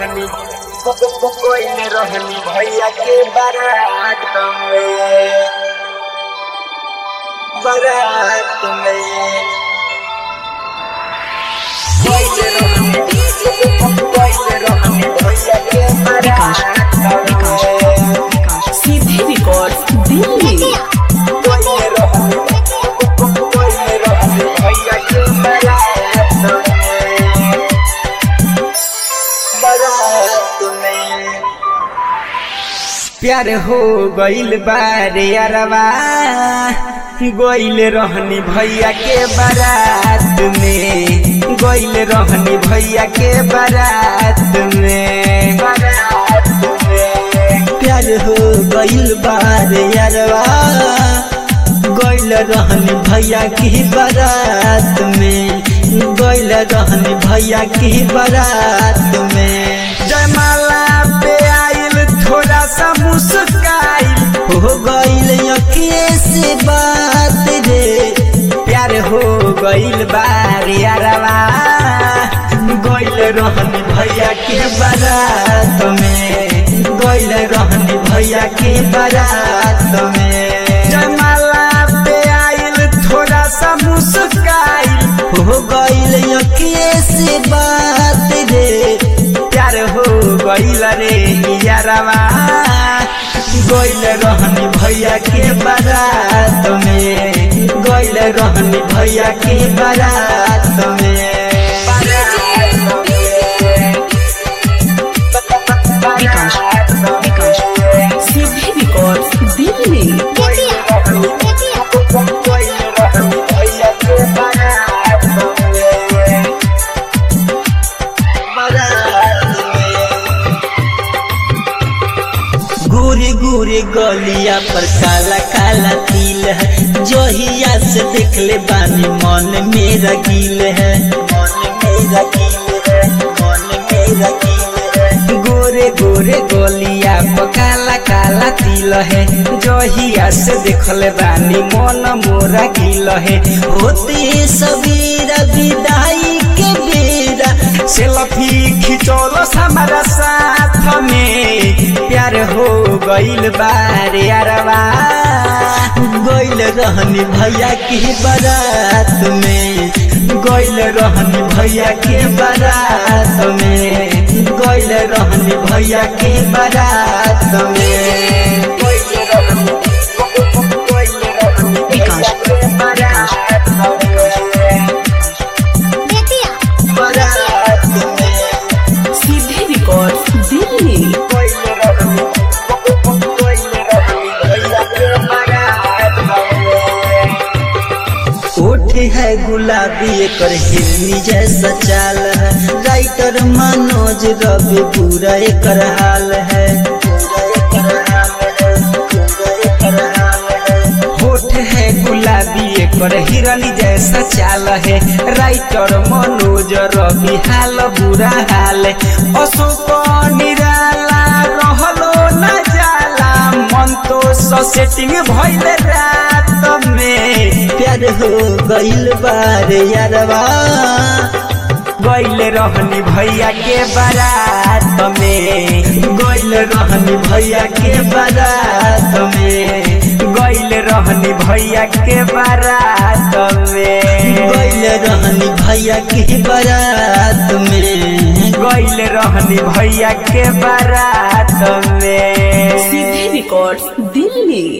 रहनी कोई न रहनी भैया के बारात में कोई न रहनी भैया के बारात में सीधे रिकॉर्ड दिल्ली भैया के बारात में प्यार हो गइल बारे यारवा गइल रहनी भैया के बारात में गइल रहनी भैया के बारात में प्यार हो गइल बारे यारवा गइल रहनी भैया की बारात में गइल रहनी भैया की बारात में जयमाला पे आइल थोड़ा सा मुस्काइल हो गइल अखिए से बात रे प्यार हो गइल बार यारवा गइल रहनी भैया के बारात में गइल रहनी भैया के बारात में जयमाला पे आइल थोड़ा सा मुस्काइल हो गइल अखिए से बात रे प्यार हो गइल रे यारवा गइल रहनी भैया के बारात में गइल रहनी भैया के बारात में सीधे रिकॉर्ड दिल्ली गोरे गोरे गलिया पर काला काला तिल है जोहिया से देख ले बानी मन मेरा गिल है मन मेरा गिल है मन मेरा गिल है गोरे गोरे गोलिया पर काला काला तिल है जोहिया से देखले बानी मन मोरा गिल है होते सबेरा विदाई के बेरा सेल्फी खिचौलो हमारा साथ में प्यार हो गइल बार यारवा गइल रहनी भैया की बारात में गइल रहनी भैया के बारात में गइल रहनी भैया के बारात में सीधे रिकॉर्ड दिल्ली ओठ है गुलाबी एकर हिरनी जैसा चाल है राइटर मनोज रवि पूरा एकर हाल है होठ है गुलाबी एकर हिरनी जैसा चाल है राइटर मनोज रवि हाल बुरा हाल है अशोक निराला रहलो न जाला मन तो सेटिंग भइल रात में प्यार हो गइल बारे यारवा गइल रहनी भैया के बारात में गइल रहनी भैया के बारात में गइल रहनी भैया के बारात में गइल रहनी भैया के बारात में गइल रहनी भैया के बारात में सीधे रिकॉर्ड दिल्ली।